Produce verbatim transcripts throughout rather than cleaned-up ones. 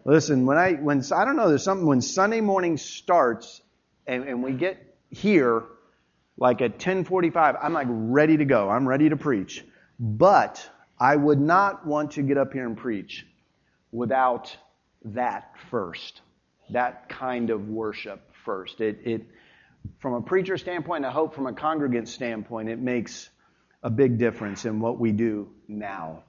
Listen, when I, when, I don't know, there's something, when Sunday morning starts and, and we get here, like at ten forty-five, I'm like ready to go. I'm ready to preach. But I would not want to get up here and preach without that first. That kind of worship first. It, it, from a preacher standpoint, I hope from a congregant standpoint, it makes a big difference in what we do now.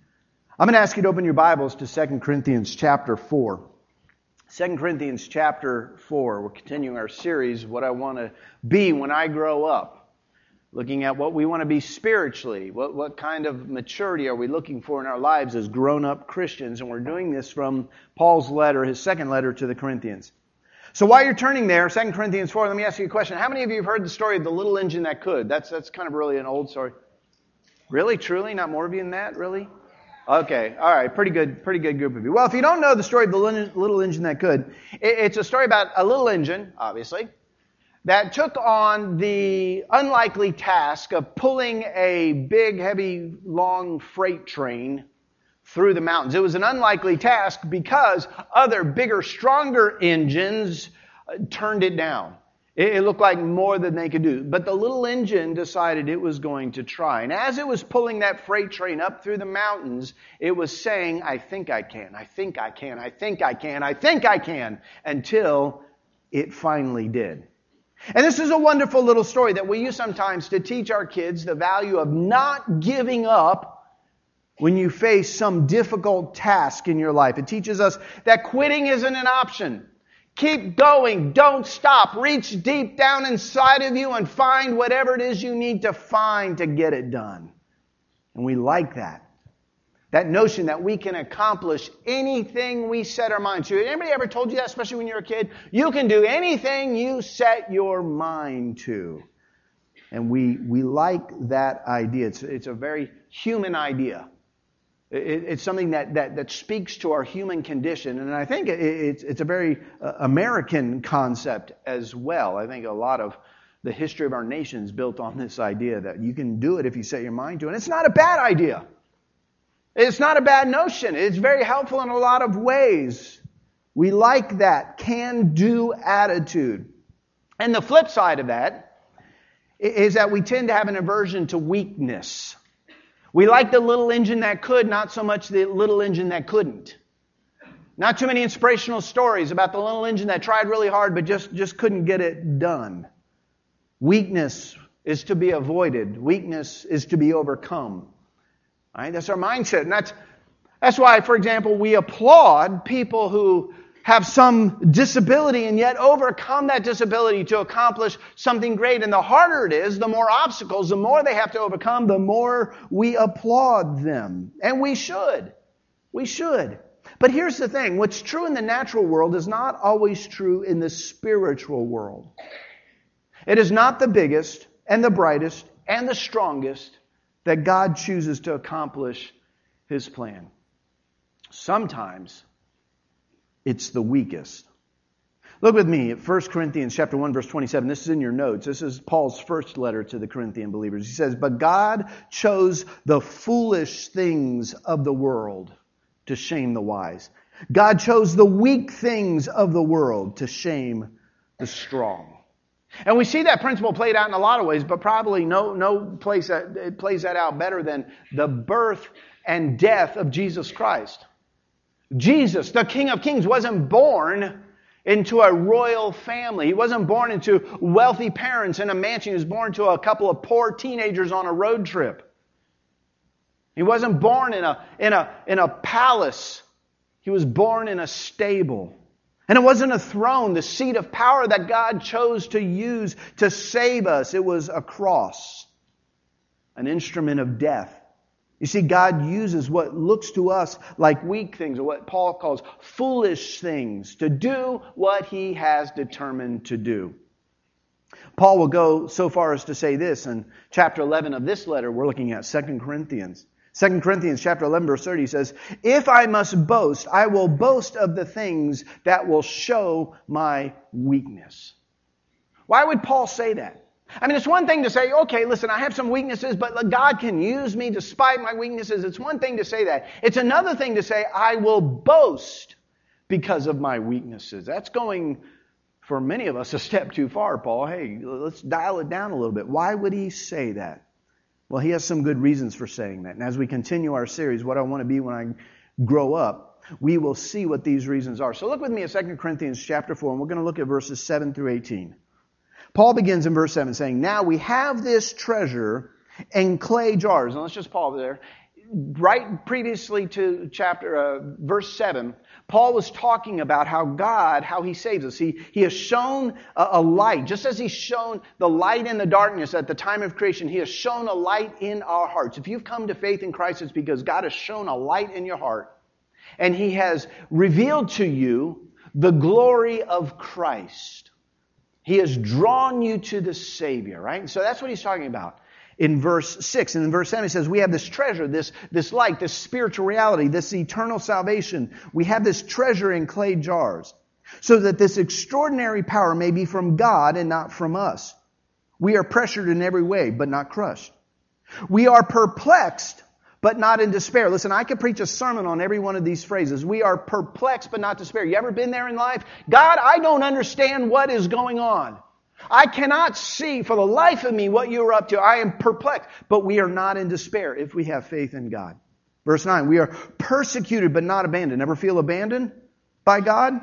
I'm going to ask you to open your Bibles to Second Corinthians chapter four. Second Corinthians chapter four. We're continuing our series, What I Want to Be When I Grow Up. Looking at what we want to be spiritually. What, what kind of maturity are we looking for in our lives as grown-up Christians? And we're doing this from Paul's letter, his second letter to the Corinthians. So while you're turning there, Second Corinthians four, let me ask you a question. How many of you have heard the story of the little engine that could? That's, that's kind of really an old story. Really? Truly? Not more of you than that? Really? Okay, all right, pretty good, pretty good group of you. Well, if you don't know the story of the little engine that could, it's a story about a little engine, obviously, that took on the unlikely task of pulling a big, heavy, long freight train through the mountains. It was an unlikely task because other, bigger, stronger engines turned it down. It looked like more than they could do. But the little engine decided it was going to try. And as it was pulling that freight train up through the mountains, it was saying, I think I can, I think I can, I think I can, I think I can, until it finally did. And this is a wonderful little story that we use sometimes to teach our kids the value of not giving up when you face some difficult task in your life. It teaches us that quitting isn't an option. Keep going. Don't stop. Reach deep down inside of you and find whatever it is you need to find to get it done. And we like that. That notion that we can accomplish anything we set our mind to. Anybody ever told you that, especially when you're a kid? You can do anything you set your mind to. And we we like that idea. It's, it's a very human idea. It's something that, that, that speaks to our human condition. And I think it's, it's a very uh, American concept as well. I think a lot of the history of our nation is built on this idea that you can do it if you set your mind to it. And it's not a bad idea. It's not a bad notion. It's very helpful in a lot of ways. We like that can-do attitude. And the flip side of that is that we tend to have an aversion to weakness. We like the little engine that could, not so much the little engine that couldn't. Not too many inspirational stories about the little engine that tried really hard but just, just couldn't get it done. Weakness is to be avoided. Weakness is to be overcome. All right? That's our mindset. And that's, that's why, for example, we applaud people who have some disability and yet overcome that disability to accomplish something great. And the harder it is, the more obstacles, the more they have to overcome, the more we applaud them. And we should. We should. But here's the thing. What's true in the natural world is not always true in the spiritual world. It is not the biggest and the brightest and the strongest that God chooses to accomplish His plan. Sometimes it's the weakest. Look with me at First Corinthians chapter one, verse twenty-seven. This is in your notes. This is Paul's first letter to the Corinthian believers. He says, "But God chose the foolish things of the world to shame the wise. God chose the weak things of the world to shame the strong." And we see that principle played out in a lot of ways, but probably no, no place that it plays that out better than the birth and death of Jesus Christ. Jesus, the King of Kings, wasn't born into a royal family. He wasn't born into wealthy parents in a mansion. He was born to a couple of poor teenagers on a road trip. He wasn't born in a, in a, in a palace. He was born in a stable. And it wasn't a throne, the seat of power that God chose to use to save us. It was a cross, an instrument of death. You see, God uses what looks to us like weak things, or what Paul calls foolish things, to do what He has determined to do. Paul will go so far as to say this in chapter eleven of this letter we're looking at, Second Corinthians. Second Corinthians chapter eleven, verse thirty says, "If I must boast, I will boast of the things that will show my weakness." Why would Paul say that? I mean, it's one thing to say, okay, listen, I have some weaknesses, but God can use me despite my weaknesses. It's one thing to say that. It's another thing to say, I will boast because of my weaknesses. That's going, for many of us, a step too far, Paul. Hey, let's dial it down a little bit. Why would he say that? Well, he has some good reasons for saying that. And as we continue our series, what I want to be when I grow up, we will see what these reasons are. So look with me at Second Corinthians chapter four, and we're going to look at verses seven through eighteen. Paul begins in verse seven saying, now we have this treasure in clay jars. And let's just pause there. Right previously to chapter uh, verse seven, Paul was talking about how God, how He saves us. He, he has shown a, a light. Just as He's shown the light in the darkness at the time of creation, He has shown a light in our hearts. If you've come to faith in Christ, it's because God has shown a light in your heart. And He has revealed to you the glory of Christ. He has drawn you to the Savior, right? So that's what he's talking about in verse six. And in verse seven, he says, we have this treasure, this, this light, this spiritual reality, this eternal salvation. We have this treasure in clay jars, so that this extraordinary power may be from God and not from us. We are pressured in every way, but not crushed. We are perplexed, but not in despair. Listen, I could preach a sermon on every one of these phrases. We are perplexed, but not despair. You ever been there in life? God, I don't understand what is going on. I cannot see for the life of me what you're up to. I am perplexed. But we are not in despair if we have faith in God. Verse nine, we are persecuted, but not abandoned. Ever feel abandoned by God?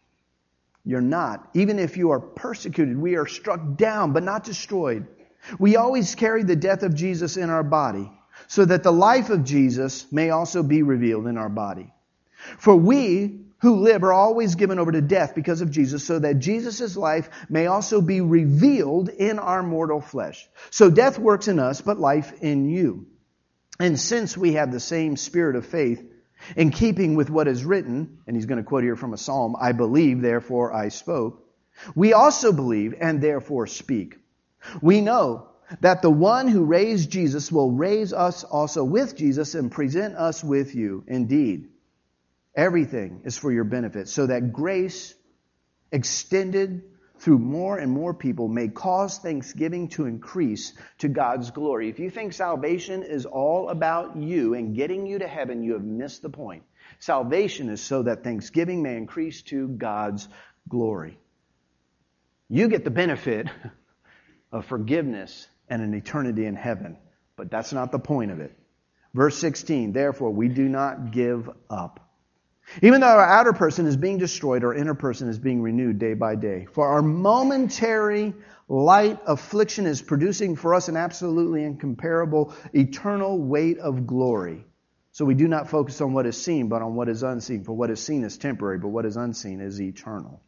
You're not. Even if you are persecuted, we are struck down, but not destroyed. We always carry the death of Jesus in our body, so that the life of Jesus may also be revealed in our body. For we who live are always given over to death because of Jesus, so that Jesus' life may also be revealed in our mortal flesh. So death works in us, but life in you. And since we have the same spirit of faith, in keeping with what is written, and he's going to quote here from a psalm, I believe, therefore I spoke. We also believe and therefore speak. We know that the one who raised Jesus will raise us also with Jesus and present us with you. Indeed, everything is for your benefit, so that grace extended through more and more people may cause thanksgiving to increase to God's glory. If you think salvation is all about you and getting you to heaven, you have missed the point. Salvation is so that thanksgiving may increase to God's glory. You get the benefit of forgiveness and an eternity in heaven. But that's not the point of it. Verse sixteen, therefore we do not give up. Even though our outer person is being destroyed, our inner person is being renewed day by day. For our momentary light affliction is producing for us an absolutely incomparable eternal weight of glory. So we do not focus on what is seen, but on what is unseen. For what is seen is temporary, but what is unseen is eternal.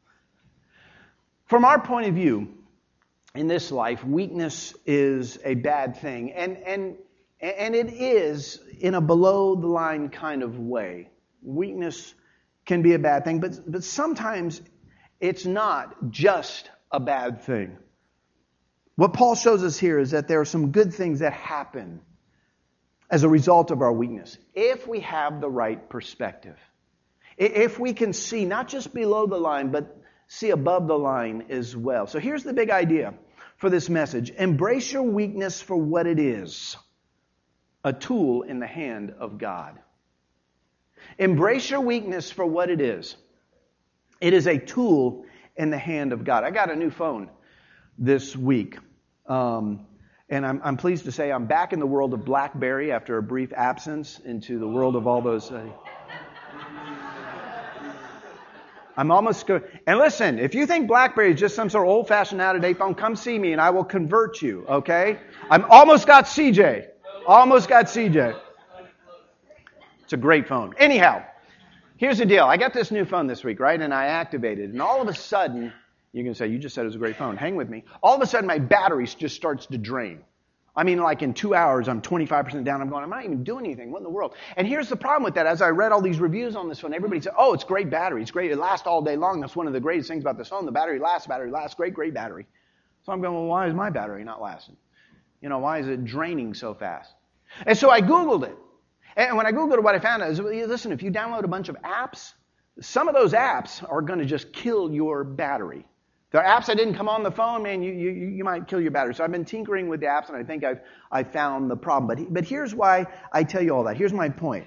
From our point of view, in this life, weakness is a bad thing. And, and, and it is in a below-the-line kind of way. Weakness can be a bad thing, but, but sometimes it's not just a bad thing. What Paul shows us here is that there are some good things that happen as a result of our weakness, if we have the right perspective. If we can see not just below the line, but see above the line as well. So here's the big idea for this message. Embrace your weakness for what it is, a tool in the hand of God. Embrace your weakness for what it is. It is a tool in the hand of God. I got a new phone this week. Um, and I'm, I'm pleased to say I'm back in the world of BlackBerry after a brief absence into the world of all those. Uh, I'm almost good. And listen, if you think BlackBerry is just some sort of old-fashioned, out-of-date phone, come see me and I will convert you, okay? I'm almost got C J. Almost got C J. It's a great phone. Anyhow, here's the deal. I got this new phone this week, right? And I activated it. And all of a sudden, you can say, you just said it was a great phone. Hang with me. All of a sudden, my battery just starts to drain. I mean, like in two hours, I'm twenty-five percent down. I'm going, I'm not even doing anything. What in the world? And here's the problem with that. As I read all these reviews on this phone, everybody said, oh, it's great battery. It's great. It lasts all day long. That's one of the greatest things about this phone. The battery lasts, battery lasts. Great, great battery. So I'm going, well, why is my battery not lasting? You know, why is it draining so fast? And so I Googled it. And when I Googled it, what I found is, listen, if you download a bunch of apps, some of those apps are going to just kill your battery. There are apps that didn't come on the phone, man, you, you, you might kill your battery. So I've been tinkering with the apps, and I think I've I found the problem. But, but here's why I tell you all that. Here's my point.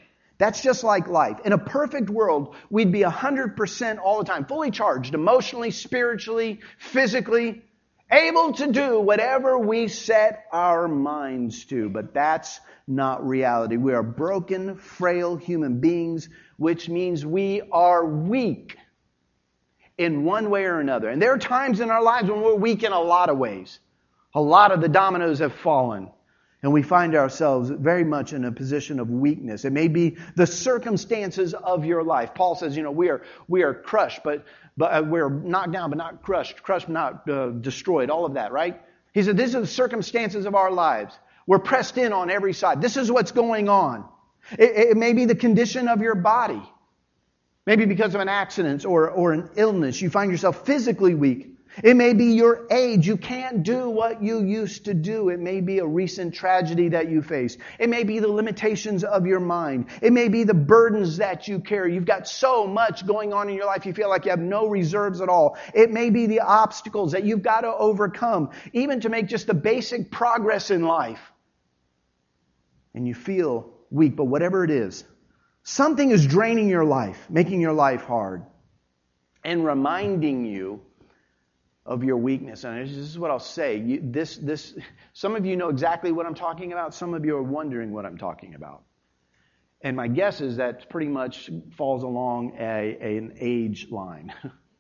That's just like life. In a perfect world, we'd be one hundred percent all the time, fully charged, emotionally, spiritually, physically, able to do whatever we set our minds to. But that's not reality. We are broken, frail human beings, which means we are weak in one way or another. And there are times in our lives when we're weak in a lot of ways. A lot of the dominoes have fallen. And we find ourselves very much in a position of weakness. It may be the circumstances of your life. Paul says, you know, we are we are crushed, but but uh, we're knocked down, but not crushed, crushed, but not uh, destroyed. All of that, right? He said, these are the circumstances of our lives. We're pressed in on every side. This is what's going on. It, it may be the condition of your body. Maybe because of an accident or or an illness, you find yourself physically weak. It may be your age. You can't do what you used to do. It may be a recent tragedy that you face. It may be the limitations of your mind. It may be the burdens that you carry. You've got so much going on in your life, you feel like you have no reserves at all. It may be the obstacles that you've got to overcome, even to make just the basic progress in life. And you feel weak, but whatever it is, something is draining your life, making your life hard, and reminding you of your weakness. And this is what I'll say. You, this, this, some of you know exactly what I'm talking about. Some of you are wondering what I'm talking about. And my guess is that pretty much falls along a, a, an age line.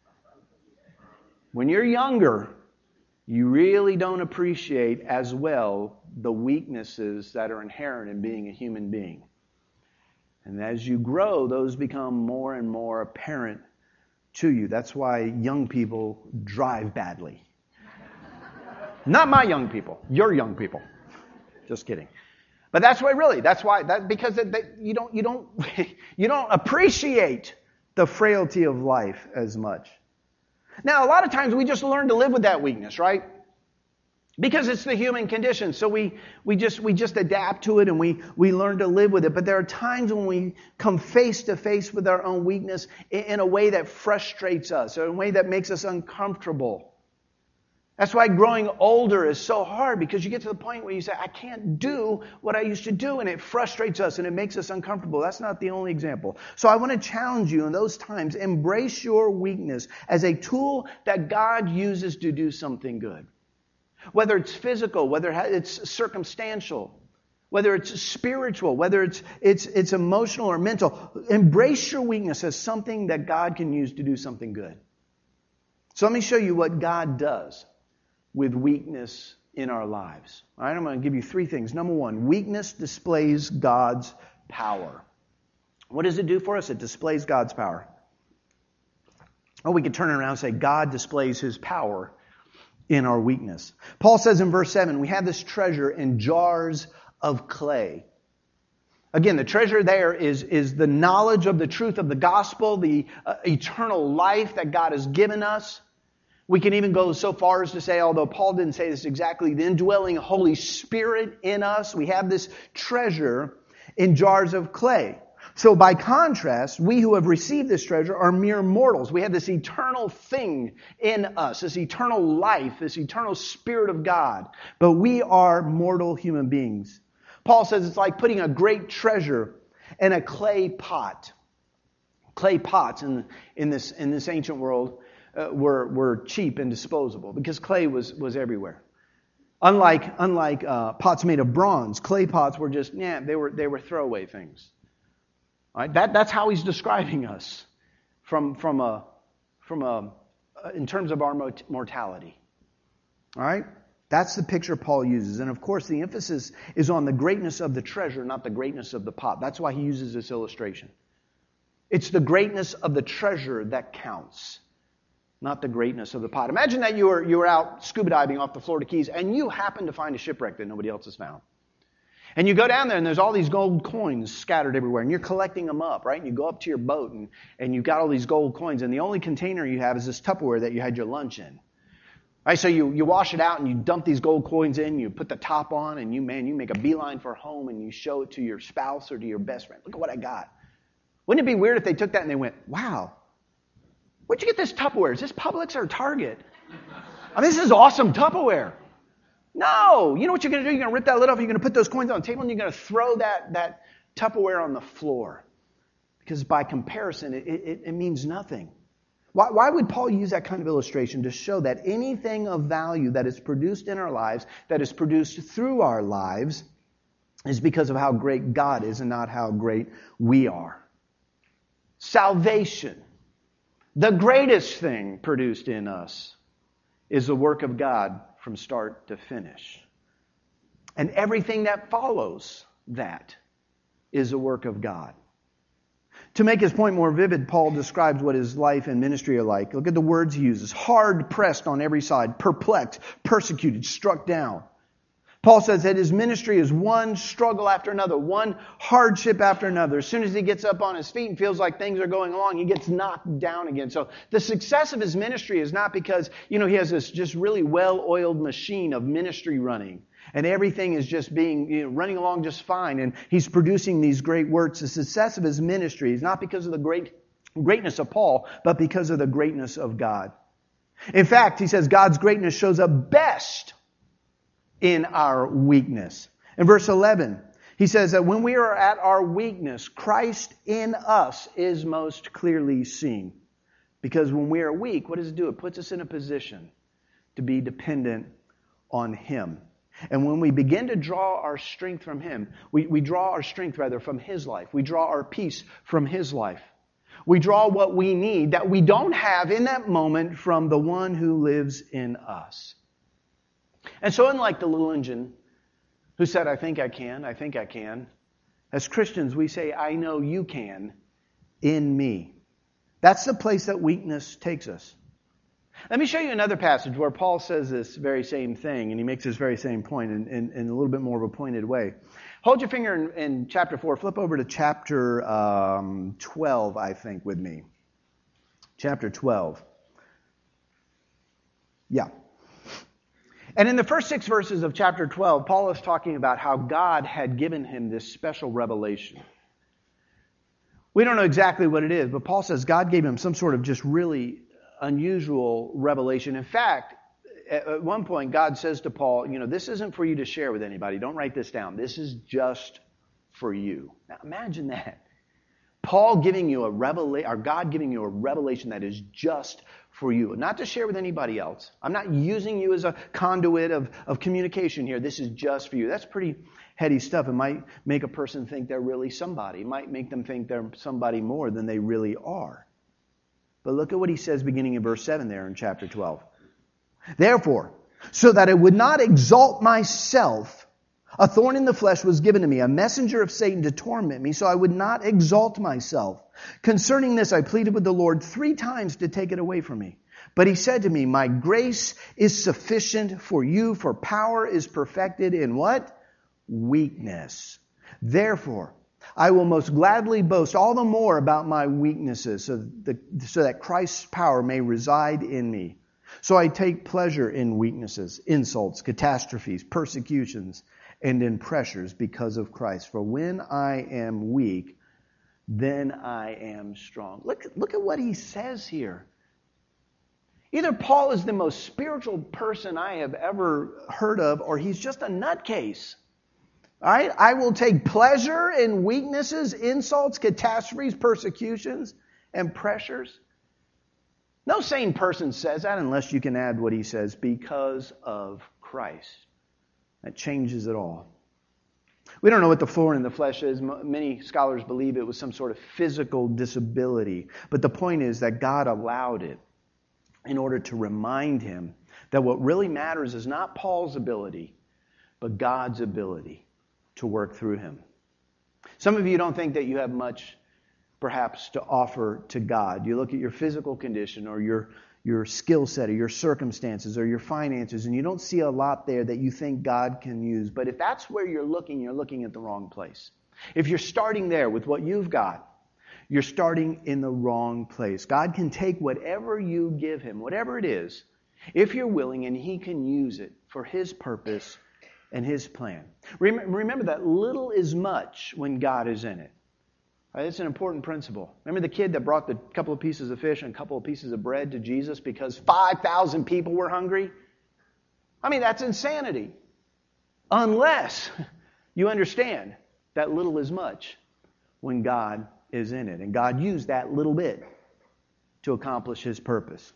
When you're younger, you really don't appreciate as well the weaknesses that are inherent in being a human being. And as you grow, those become more and more apparent to you. That's why young people drive badly. Not my young people, your young people. Just kidding. But that's why, really, that's why, that because they, they, you don't, you don't, you don't appreciate the frailty of life as much. Now, a lot of times we just learn to live with that weakness, right? Because it's the human condition. So we, we just we just adapt to it and we, we learn to live with it. But there are times when we come face to face with our own weakness in, in a way that frustrates us, or in a way that makes us uncomfortable. That's why growing older is so hard, because you get to the point where you say, I can't do what I used to do, and it frustrates us and it makes us uncomfortable. That's not the only example. So I want to challenge you in those times, embrace your weakness as a tool that God uses to do something good. Whether it's physical, whether it's circumstantial, whether it's spiritual, whether it's it's it's emotional or mental, embrace your weakness as something that God can use to do something good. So let me show you what God does with weakness in our lives. All right, I'm going to give you three things. Number one, weakness displays God's power. What does it do for us? It displays God's power. Or we could turn it around and say God displays His power in our weakness. Paul says in verse seven, we have this treasure in jars of clay. Again, the treasure there is, is the knowledge of the truth of the gospel, the uh, eternal life that God has given us. We can even go so far as to say, although Paul didn't say this exactly, the indwelling Holy Spirit in us. We have this treasure in jars of clay. So by contrast, we who have received this treasure are mere mortals. We have this eternal thing in us, this eternal life, this eternal Spirit of God. But we are mortal human beings. Paul says it's like putting a great treasure in a clay pot. Clay pots in, in, this, in this ancient world uh, were, were cheap and disposable because clay was, was everywhere. Unlike, unlike uh, pots made of bronze, clay pots were just, yeah, they were, they were throwaway things. All right, that, that's how he's describing us from, from a, from a, in terms of our mortality. All right? That's the picture Paul uses. And of course, the emphasis is on the greatness of the treasure, not the greatness of the pot. That's why he uses this illustration. It's the greatness of the treasure that counts, not the greatness of the pot. Imagine that you were, you were out scuba diving off the Florida Keys and you happen to find a shipwreck that nobody else has found. And you go down there and there's all these gold coins scattered everywhere and you're collecting them up, right? And you go up to your boat and, and you've got all these gold coins and the only container you have is this Tupperware that you had your lunch in. Right? So you, you wash it out and you dump these gold coins in, you put the top on and you, man, you make a beeline for home and you show it to your spouse or to your best friend. Look at what I got. Wouldn't it be weird if they took that and they went, wow, where'd you get this Tupperware? Is this Publix or Target? I mean, this is awesome Tupperware. No, you know what you're going to do? You're going to rip that lid off, you're going to put those coins on the table, and you're going to throw that, that Tupperware on the floor. because by comparison, it, it, it means nothing. Why, why would Paul use that kind of illustration? To show that anything of value that is produced in our lives, that is produced through our lives, is because of how great God is and not how great we are. Salvation, the greatest thing produced in us, is the work of God from start to finish. And everything that follows that is the work of God. To make his point more vivid, Paul describes what his life and ministry are like. Look at the words he uses. Hard pressed on every side, perplexed, persecuted, struck down. Paul says that his ministry is one struggle after another, one hardship after another. As soon as he gets up on his feet and feels like things are going along, he gets knocked down again. So the success of his ministry is not because, you know, he has this just really well-oiled machine of ministry running. And everything is just being, you know, running along just fine. And he's producing these great works. The success of his ministry is not because of the great greatness of Paul, but because of the greatness of God. In fact, he says God's greatness shows up best in our weakness. In verse eleven, he says that when we are at our weakness, Christ in us is most clearly seen. Because when we are weak, what does it do? It puts us in a position to be dependent on Him. And when we begin to draw our strength from Him, we, we draw our strength rather from His life. We draw our peace from His life. We draw what we need that we don't have in that moment from the one who lives in us. And so unlike the little engine who said, I think I can, I think I can, as Christians we say, I know you can in me. That's the place that weakness takes us. Let me show you another passage where Paul says this very same thing, and he makes this very same point in, in, in a little bit more of a pointed way. Hold your finger in, in chapter four. Flip over to chapter um, twelve, I think, with me. Chapter twelve. Yeah. And in the first six verses of chapter twelve, Paul is talking about how God had given him this special revelation. We don't know exactly what it is, but Paul says God gave him some sort of just really unusual revelation. In fact, at one point, God says to Paul, you know, this isn't for you to share with anybody. Don't write this down. This is just for you. Now, imagine that. Paul giving you a revelation, or God giving you a revelation that is just for you. Not to share with anybody else. I'm not using you as a conduit of, of communication here. This is just for you. That's pretty heady stuff. It might make a person think they're really somebody. It might make them think they're somebody more than they really are. But look at what he says beginning in verse seven there in chapter twelve. Therefore, so that I would not exalt myself, a thorn in the flesh was given to me, a messenger of Satan to torment me, so I would not exalt myself. Concerning this, I pleaded with the Lord three times to take it away from me. But he said to me, my grace is sufficient for you, for power is perfected in what? Weakness. Therefore, I will most gladly boast all the more about my weaknesses, so that, so that Christ's power may reside in me. So I take pleasure in weaknesses, insults, catastrophes, persecutions, and in pressures because of Christ. For when I am weak, then I am strong. Look, look at what he says here. Either Paul is the most spiritual person I have ever heard of, or he's just a nutcase. All right? I will take pleasure in weaknesses, insults, catastrophes, persecutions, and pressures. No sane person says that unless you can add what he says, because of Christ. That changes it all. We don't know what the thorn in the flesh is. Many scholars believe it was some sort of physical disability. But the point is that God allowed it in order to remind him that what really matters is not Paul's ability, but God's ability to work through him. Some of you don't think that you have much, perhaps, to offer to God. You look at your physical condition or your, your skill set or your circumstances or your finances, and you don't see a lot there that you think God can use. But if that's where you're looking, you're looking at the wrong place. If you're starting there with what you've got, you're starting in the wrong place. God can take whatever you give him, whatever it is, if you're willing, and he can use it for his purpose and his plan. Remember that little is much when God is in it. Right, it's an important principle. Remember the kid that brought the couple of pieces of fish and a couple of pieces of bread to Jesus because five thousand people were hungry? I mean, that's insanity. Unless you understand that little is much when God is in it. And God used that little bit to accomplish His purpose.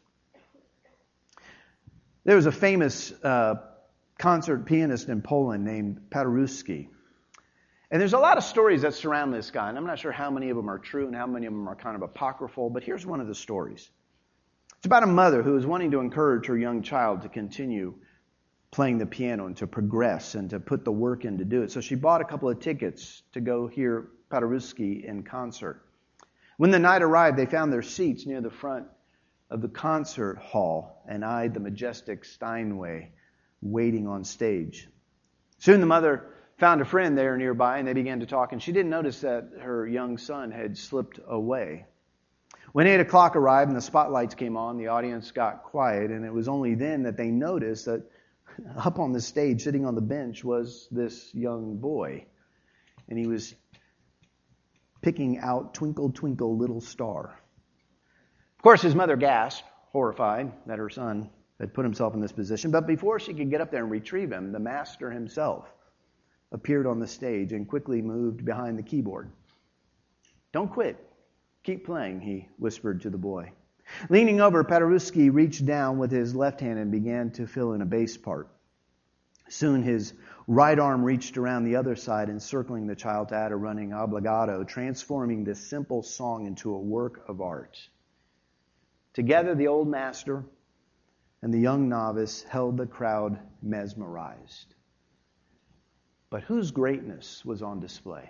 There was a famous uh, concert pianist in Poland named Paderewski. And there's a lot of stories that surround this guy, and I'm not sure how many of them are true and how many of them are kind of apocryphal, but here's one of the stories. It's about a mother who is wanting to encourage her young child to continue playing the piano and to progress and to put the work in to do it. So she bought a couple of tickets to go hear Paderewski in concert. When the night arrived, they found their seats near the front of the concert hall and eyed the majestic Steinway waiting on stage. Soon the mother found a friend there nearby, and they began to talk, and she didn't notice that her young son had slipped away. When eight o'clock arrived and the spotlights came on, the audience got quiet, and it was only then that they noticed that up on the stage, sitting on the bench, was this young boy. And he was picking out Twinkle, Twinkle, Little Star. Of course, his mother gasped, horrified that her son had put himself in this position. But before she could get up there and retrieve him, the master himself appeared on the stage and quickly moved behind the keyboard. "Don't quit. Keep playing," he whispered to the boy. Leaning over, Paderewski reached down with his left hand and began to fill in a bass part. Soon his right arm reached around the other side, encircling the child to add a running obligato, transforming this simple song into a work of art. Together, the old master and the young novice held the crowd mesmerized. But whose greatness was on display?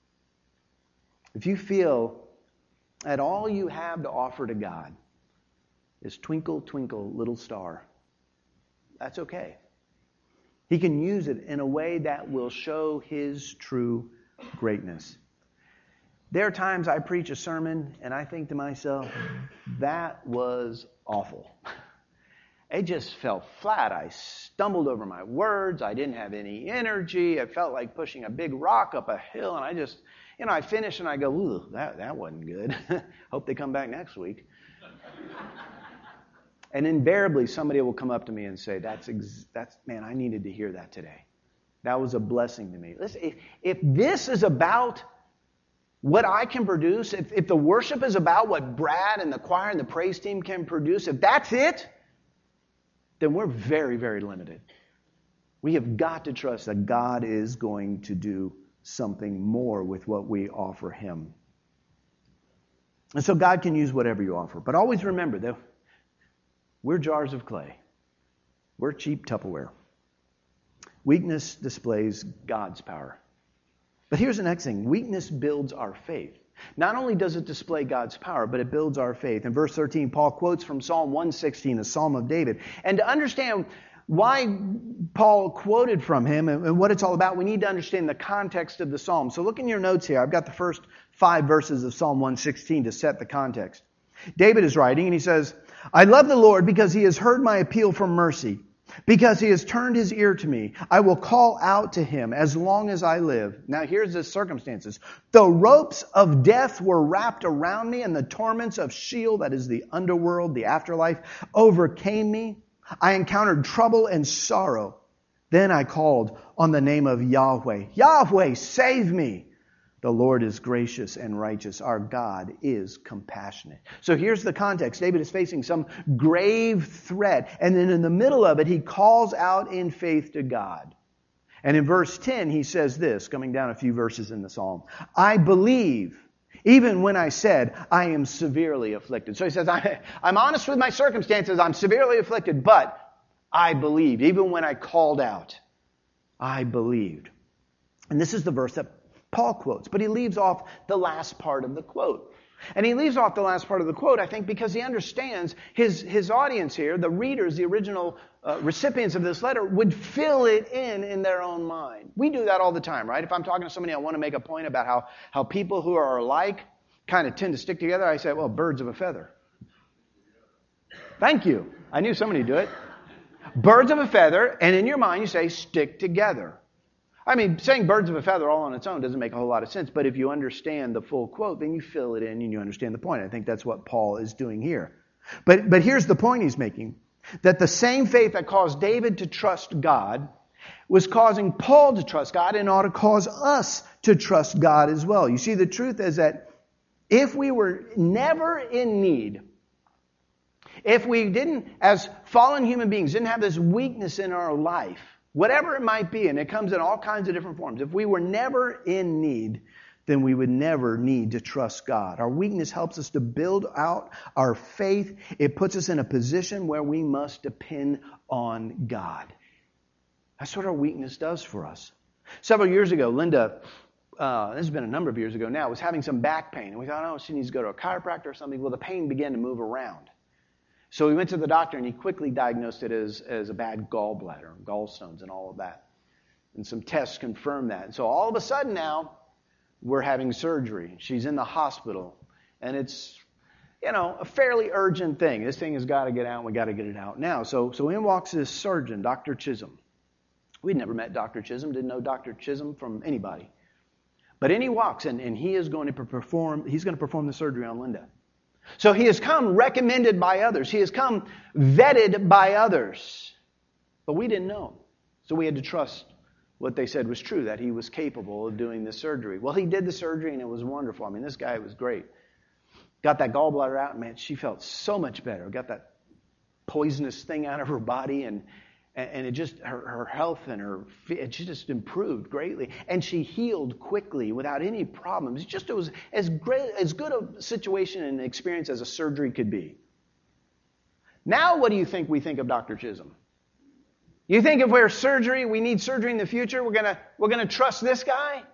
If you feel that all you have to offer to God is Twinkle, Twinkle, Little Star, that's okay. He can use it in a way that will show His true greatness. There are times I preach a sermon and I think to myself, that was awful. It just fell flat. I stumbled over my words. I didn't have any energy. It felt like pushing a big rock up a hill. And I just, you know, I finish and I go, ooh, that, that wasn't good. Hope they come back next week. And invariably somebody will come up to me and say, that's, ex- that's man, I needed to hear that today. That was a blessing to me. Listen, if, if this is about what I can produce, if, if the worship is about what Brad and the choir and the praise team can produce, if that's it, then we're very, very limited. We have got to trust that God is going to do something more with what we offer Him. And so God can use whatever you offer. But always remember that we're jars of clay. We're cheap Tupperware. Weakness displays God's power. But here's the next thing. Weakness builds our faith. Not only does it display God's power, but it builds our faith. In verse thirteen, Paul quotes from Psalm one sixteen, a psalm of David. And to understand why Paul quoted from him and what it's all about, we need to understand the context of the psalm. So look in your notes here. I've got the first five verses of Psalm one sixteen to set the context. David is writing and he says, "I love the Lord because He has heard my appeal for mercy. Because He has turned His ear to me, I will call out to Him as long as I live." Now here's the circumstances. "The ropes of death were wrapped around me, and the torments of Sheol," that is the underworld, the afterlife, "overcame me. I encountered trouble and sorrow. Then I called on the name of Yahweh. Yahweh, save me. The Lord is gracious and righteous. Our God is compassionate." So here's the context. David is facing some grave threat. And then in the middle of it, he calls out in faith to God. And in verse ten, he says this, coming down a few verses in the psalm. "I believe, even when I said, I am severely afflicted." So he says, I, I'm honest with my circumstances. I'm severely afflicted, but I believed. Even when I called out, I believed. And this is the verse that Paul quotes, but he leaves off the last part of the quote. And he leaves off the last part of the quote, I think, because he understands his, his audience here, the readers, the original uh, recipients of this letter, would fill it in in their own mind. We do that all the time, right? If I'm talking to somebody, I want to make a point about how, how people who are alike kind of tend to stick together. I say, well, birds of a feather. Thank you. I knew somebody would do it. Birds of a feather, and in your mind you say, stick together. I mean, saying birds of a feather all on its own doesn't make a whole lot of sense, but if you understand the full quote, then you fill it in and you understand the point. I think that's what Paul is doing here. But, but here's the point he's making, that the same faith that caused David to trust God was causing Paul to trust God and ought to cause us to trust God as well. You see, the truth is that if we were never in need, if we didn't, as fallen human beings, didn't have this weakness in our life, whatever it might be, and it comes in all kinds of different forms, if we were never in need, then we would never need to trust God. Our weakness helps us to build out our faith. It puts us in a position where we must depend on God. That's what our weakness does for us. Several years ago, Linda, uh, this has been a number of years ago now, was having some back pain. And we thought, oh, she needs to go to a chiropractor or something. Well, the pain began to move around. So we went to the doctor, and he quickly diagnosed it as, as a bad gallbladder, gallstones and all of that. And some tests confirmed that. And so all of a sudden now, we're having surgery. She's in the hospital. And it's, you know, a fairly urgent thing. This thing has got to get out, and we got to get it out now. So, so in walks this surgeon, Doctor Chisholm. We'd never met Doctor Chisholm, didn't know Doctor Chisholm from anybody. But in he walks, and, and he is going to perform, he's going to perform the surgery on Linda. So he has come recommended by others. He has come vetted by others. But we didn't know. So we had to trust what they said was true, that he was capable of doing this surgery. Well, he did the surgery, and it was wonderful. I mean, this guy was great. Got that gallbladder out, and man, she felt so much better. Got that poisonous thing out of her body, and and it just, her, her health and her, it just improved greatly. And she healed quickly without any problems. It just, it was as great, as good a situation and experience as a surgery could be. Now, what do you think we think of Doctor Chisholm? You think if we're surgery, we need surgery in the future, we're gonna, we're gonna trust this guy?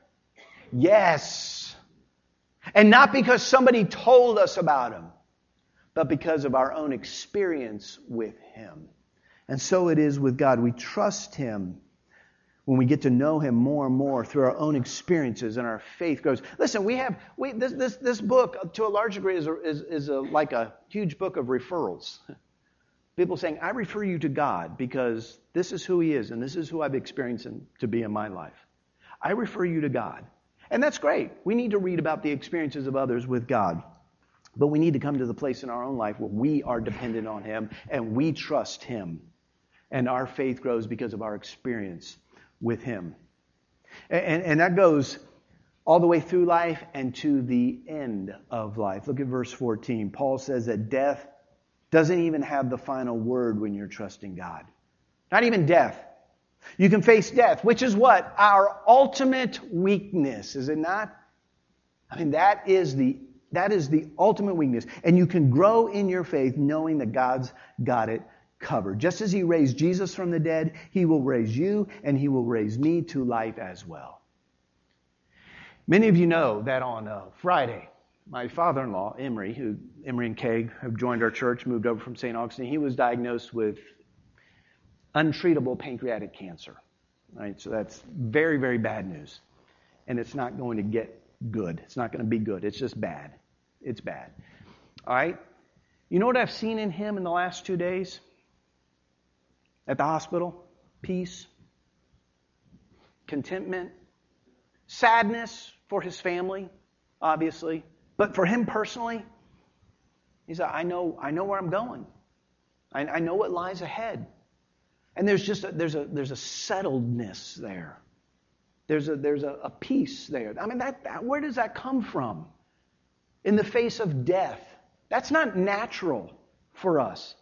Yes. And not because somebody told us about him, but because of our own experience with him. And so it is with God. We trust Him when we get to know Him more and more through our own experiences, and our faith grows. Listen, we have we this this this book to a large degree is a, is is a, like a huge book of referrals. People saying, "I refer you to God because this is who He is, and this is who I've experienced Him to be in my life. I refer you to God," and that's great. We need to read about the experiences of others with God, but we need to come to the place in our own life where we are dependent on Him and we trust Him. And our faith grows because of our experience with Him. And, and that goes all the way through life and to the end of life. Look at verse fourteen. Paul says that death doesn't even have the final word when you're trusting God. Not even death. You can face death, which is what? Our ultimate weakness, is it not? I mean, that is the that is the ultimate weakness. And you can grow in your faith knowing that God's got it covered. Just as He raised Jesus from the dead, He will raise you and He will raise me to life as well. Many of you know that on uh, Friday, my father-in-law, Emery, who Emery and Kay have joined our church, moved over from Saint Augustine, he was diagnosed with untreatable pancreatic cancer. Right? So that's very, very bad news. And it's not going to get good. It's not going to be good. It's just bad. It's bad. All right? You know what I've seen in him in the last two days? At the hospital? Peace. Contentment. Sadness for his family, obviously. But for him personally, he said, I know, I know where I'm going. I, I know what lies ahead. And there's just a, there's a there's a settledness there. There's a there's a, a peace there. I mean, that, that where does that come from? In the face of death. That's not natural for us.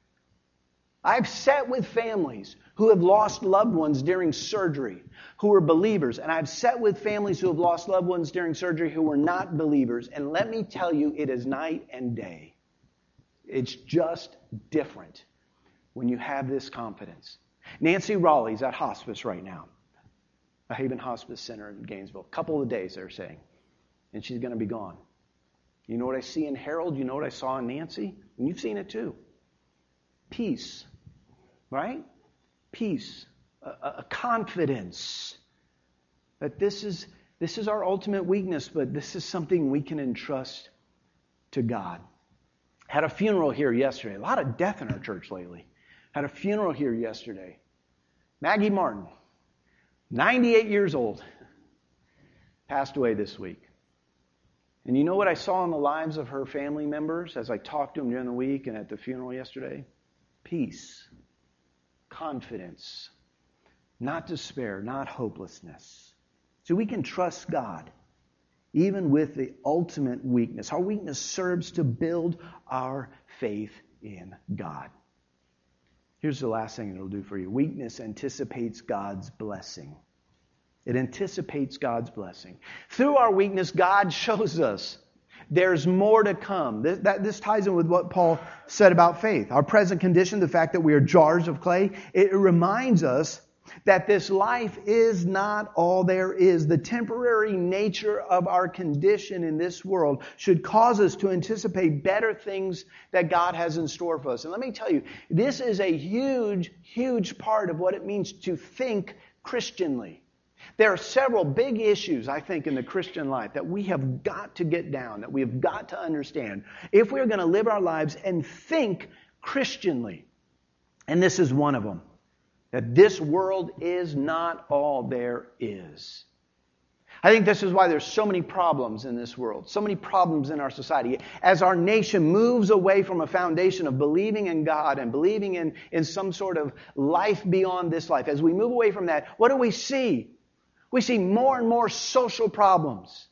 I've sat with families who have lost loved ones during surgery, who were believers. And I've sat with families who have lost loved ones during surgery who were not believers. And let me tell you, it is night and day. It's just different when you have this confidence. Nancy Raleigh's at hospice right now. A Haven Hospice Center in Gainesville. A couple of days, they're saying. And she's going to be gone. You know what I see in Harold? You know what I saw in Nancy? And you've seen it too. Peace. Right? Peace. A, a confidence. That this is, this is our ultimate weakness, but this is something we can entrust to God. Had a funeral here yesterday. A lot of death in our church lately. Had a funeral here yesterday. Maggie Martin, ninety-eight years old, passed away this week. And you know what I saw in the lives of her family members as I talked to them during the week and at the funeral yesterday? Peace, confidence, not despair, not hopelessness. So we can trust God even with the ultimate weakness. Our weakness serves to build our faith in God. Here's the last thing it'll do for you. Weakness anticipates God's blessing. It anticipates God's blessing. Through our weakness, God shows us there's more to come. This, that, this ties in with what Paul said about faith. Our present condition, the fact that we are jars of clay, it reminds us that this life is not all there is. The temporary nature of our condition in this world should cause us to anticipate better things that God has in store for us. And let me tell you, this is a huge, huge part of what it means to think Christianly. There are several big issues, I think, in the Christian life that we have got to get down, that we have got to understand if we're going to live our lives and think Christianly. And this is one of them. That this world is not all there is. I think this is why there's so many problems in this world, so many problems in our society. As our nation moves away from a foundation of believing in God and believing in, in some sort of life beyond this life, as we move away from that, what do we see? We see more and more social problems.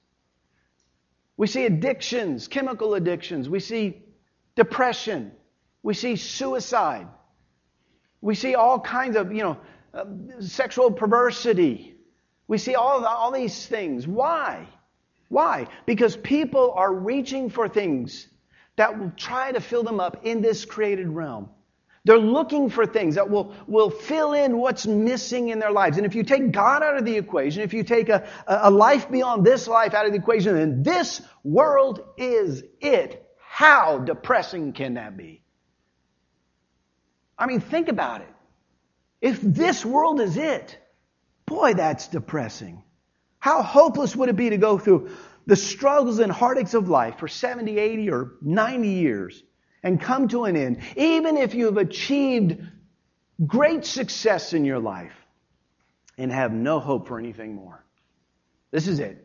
We see addictions, chemical addictions. We see depression. We see suicide. We see all kinds of, you know, uh, sexual perversity. We see all the, all these things. Why? Why? Because people are reaching for things that will try to fill them up in this created realm. They're looking for things that will, will fill in what's missing in their lives. And if you take God out of the equation, if you take a, a life beyond this life out of the equation, then this world is it. How depressing can that be? I mean, think about it. If this world is it, boy, that's depressing. How hopeless would it be to go through the struggles and heartaches of life for seventy, eighty, or ninety years and come to an end, even if you have achieved great success in your life and have no hope for anything more. This is it.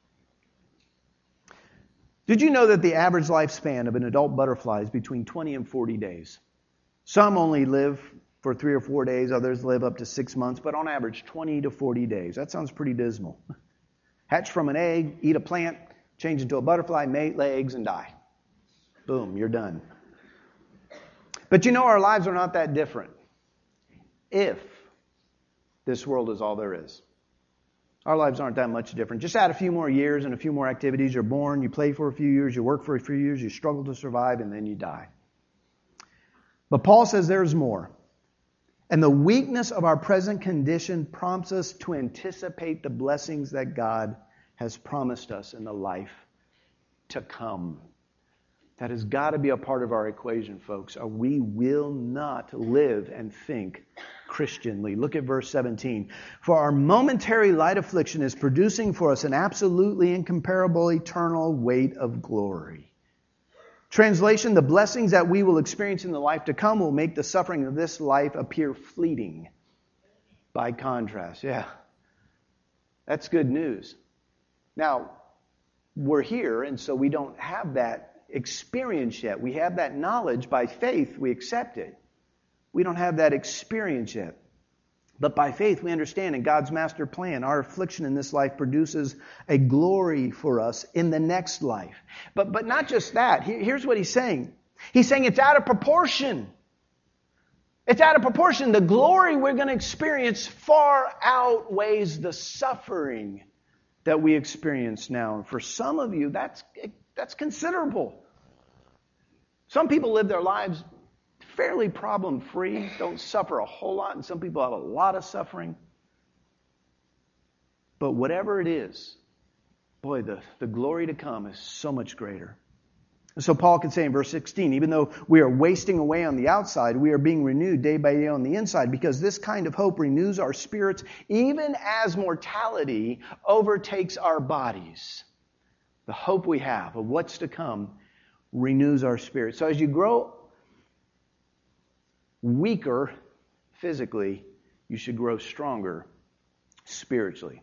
Did you know that the average lifespan of an adult butterfly is between twenty and forty days? Some only live for three or four days. Others live up to six months. But on average, twenty to forty days. That sounds pretty dismal. Hatch from an egg, eat a plant, change into a butterfly, mate, lay eggs, and die. Boom, you're done. But you know our lives are not that different. If this world is all there is. Our lives aren't that much different. Just add a few more years and a few more activities. You're born, you play for a few years, you work for a few years, you struggle to survive, and then you die. But Paul says there's more. And the weakness of our present condition prompts us to anticipate the blessings that God has promised us in the life to come. That has got to be a part of our equation, folks, or we will not live and think Christianly. Look at verse seventeen. For our momentary light affliction is producing for us an absolutely incomparable eternal weight of glory. Translation, the blessings that we will experience in the life to come will make the suffering of this life appear fleeting. By contrast, yeah. That's good news. Now, we're here, and so we don't have that experience yet. We have that knowledge by faith. We accept it. We don't have that experience yet. But by faith, we understand in God's master plan, our affliction in this life produces a glory for us in the next life. But, but not just that. Here's what he's saying. He's saying it's out of proportion. It's out of proportion. The glory we're going to experience far outweighs the suffering that we experience now. And for some of you, that's, that's considerable. Some people live their lives fairly problem-free, don't suffer a whole lot, and some people have a lot of suffering. But whatever it is, boy, the, the glory to come is so much greater. And so Paul can say in verse sixteen, even though we are wasting away on the outside, we are being renewed day by day on the inside, because this kind of hope renews our spirits even as mortality overtakes our bodies. The hope we have of what's to come renews our spirit. So as you grow weaker physically, you should grow stronger spiritually.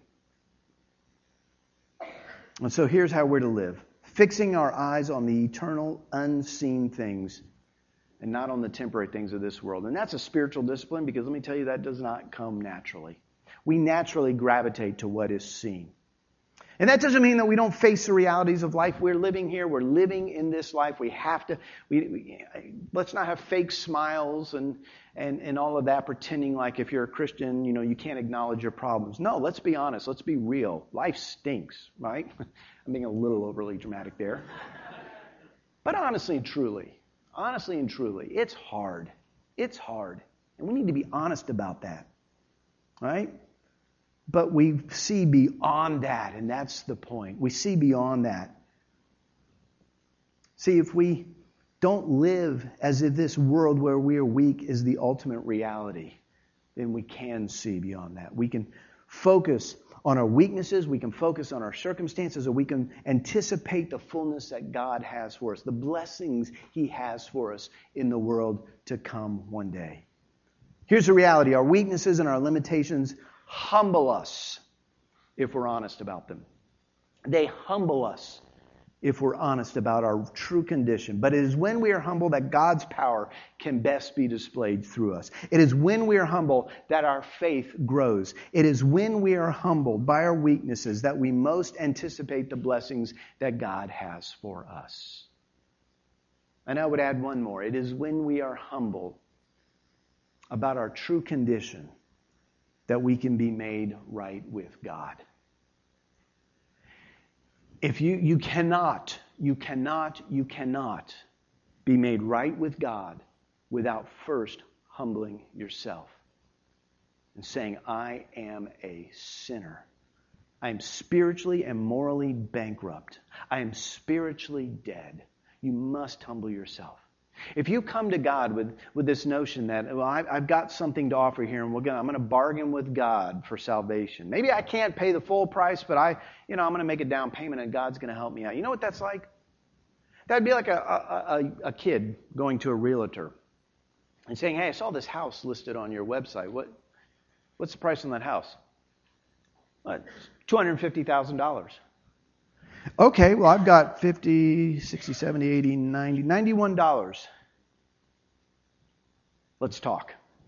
And so here's how we're to live. Fixing our eyes on the eternal, unseen things and not on the temporary things of this world. And that's a spiritual discipline, because let me tell you, that does not come naturally. We naturally gravitate to what is seen. And that doesn't mean that we don't face the realities of life. We're living here. We're living in this life. We have to, we, we, let's not have fake smiles and, and, and all of that, pretending like if you're a Christian, you know, you can't acknowledge your problems. No, let's be honest. Let's be real. Life stinks, right? I'm being a little overly dramatic there. But honestly and truly, honestly and truly, it's hard. It's hard. And we need to be honest about that, right? But we see beyond that, and that's the point. We see beyond that. See, if we don't live as if this world where we are weak is the ultimate reality, then we can see beyond that. We can focus on our weaknesses, we can focus on our circumstances, or we can anticipate the fullness that God has for us, the blessings He has for us in the world to come one day. Here's the reality. Our weaknesses and our limitations humble us if we're honest about them. They humble us if we're honest about our true condition. But it is when we are humble that God's power can best be displayed through us. It is when we are humble that our faith grows. It is when we are humbled by our weaknesses that we most anticipate the blessings that God has for us. And I would add one more. It is when we are humble about our true condition that we can be made right with God. If you, you cannot, you cannot, you cannot be made right with God without first humbling yourself and saying, I am a sinner. I am spiritually and morally bankrupt. I am spiritually dead. You must humble yourself. If you come to God with, with this notion that, well, I, I've got something to offer here, and we're gonna, I'm going to bargain with God for salvation. Maybe I can't pay the full price, but I, you know, I'm going to make a down payment, and God's going to help me out. You know what that's like? That'd be like a, a, a, a kid going to a realtor and saying, hey, I saw this house listed on your website. What, what's the price on that house? What? two hundred fifty thousand dollars. Okay, well, I've got fifty, sixty, seventy, eighty, ninety, ninety-one dollars. Let's talk.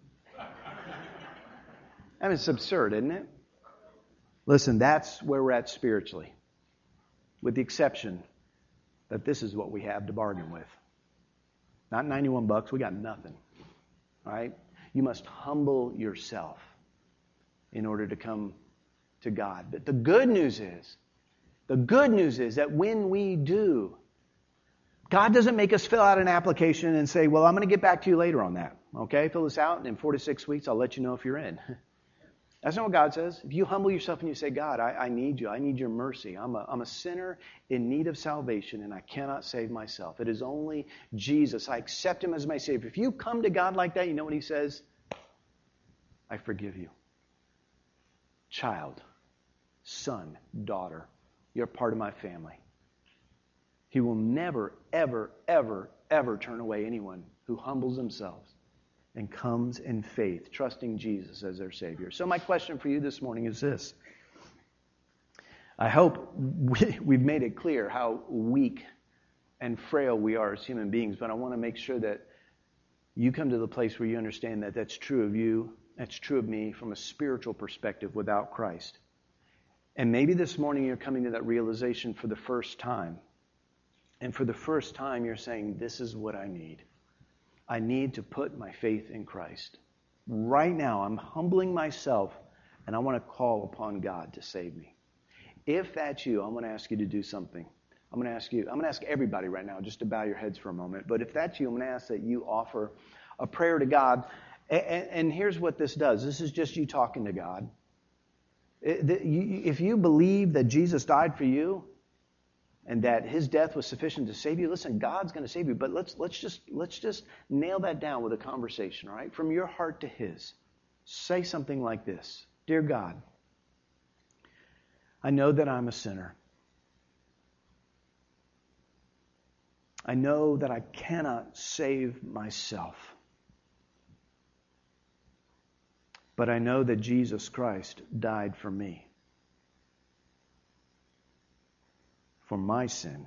I mean, it's absurd, isn't it? Listen, that's where we're at spiritually. With the exception that this is what we have to bargain with. Not ninety-one bucks, we got nothing. All right? You must humble yourself in order to come to God. But the good news is, The good news is that when we do, God doesn't make us fill out an application and say, well, I'm going to get back to you later on that. Okay, fill this out, and in four to six weeks, I'll let you know if you're in. That's not what God says. If you humble yourself and you say, God, I, I need you. I need your mercy. I'm a, I'm a sinner in need of salvation, and I cannot save myself. It is only Jesus. I accept Him as my Savior. If you come to God like that, you know what He says? I forgive you. Child, son, daughter. You're part of my family. He will never, ever, ever, ever turn away anyone who humbles themselves and comes in faith, trusting Jesus as their Savior. So my question for you this morning is this. I hope we, we've made it clear how weak and frail we are as human beings, but I want to make sure that you come to the place where you understand that that's true of you, that's true of me from a spiritual perspective without Christ. And maybe this morning you're coming to that realization for the first time. And for the first time you're saying, this is what I need. I need to put my faith in Christ. Right now I'm humbling myself and I want to call upon God to save me. If that's you, I'm going to ask you to do something. I'm going to ask you, I'm going to ask everybody right now just to bow your heads for a moment. But if that's you, I'm going to ask that you offer a prayer to God. And, and here's what this does. This is just you talking to God. If you believe that Jesus died for you and that His death was sufficient to save you, listen, God's going to save you. But let's let's just let's just nail that down with a conversation, all right? From your heart to His. Say something like this. Dear God, I know that I'm a sinner. I know that I cannot save myself. But I know that Jesus Christ died for me, for my sin.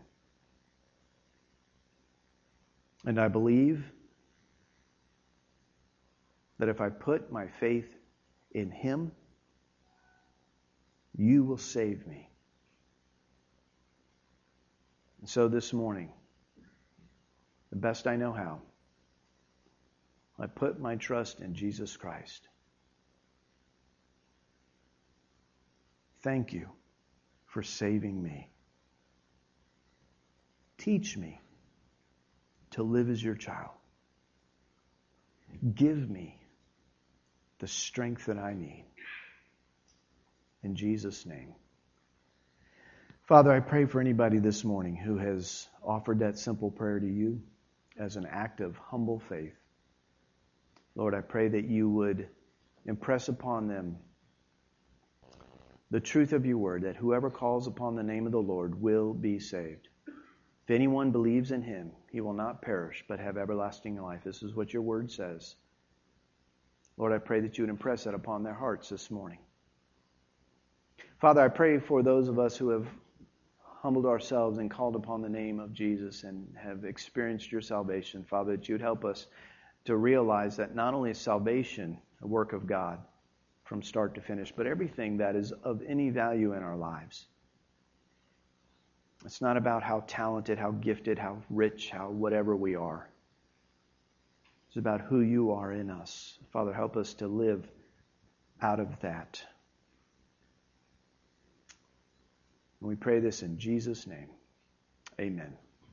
And I believe that if I put my faith in Him, you will save me. And so this morning, the best I know how, I put my trust in Jesus Christ. Thank you for saving me. Teach me to live as your child. Give me the strength that I need. In Jesus' name. Father, I pray for anybody this morning who has offered that simple prayer to you as an act of humble faith. Lord, I pray that you would impress upon them the truth of your word, that whoever calls upon the name of the Lord will be saved. If anyone believes in him, he will not perish, but have everlasting life. This is what your word says. Lord, I pray that you would impress that upon their hearts this morning. Father, I pray for those of us who have humbled ourselves and called upon the name of Jesus and have experienced your salvation. Father, that you would help us to realize that not only is salvation a work of God from start to finish, but everything that is of any value in our lives. It's not about how talented, how gifted, how rich, how whatever we are. It's about who you are in us. Father, help us to live out of that. And we pray this in Jesus' name. Amen.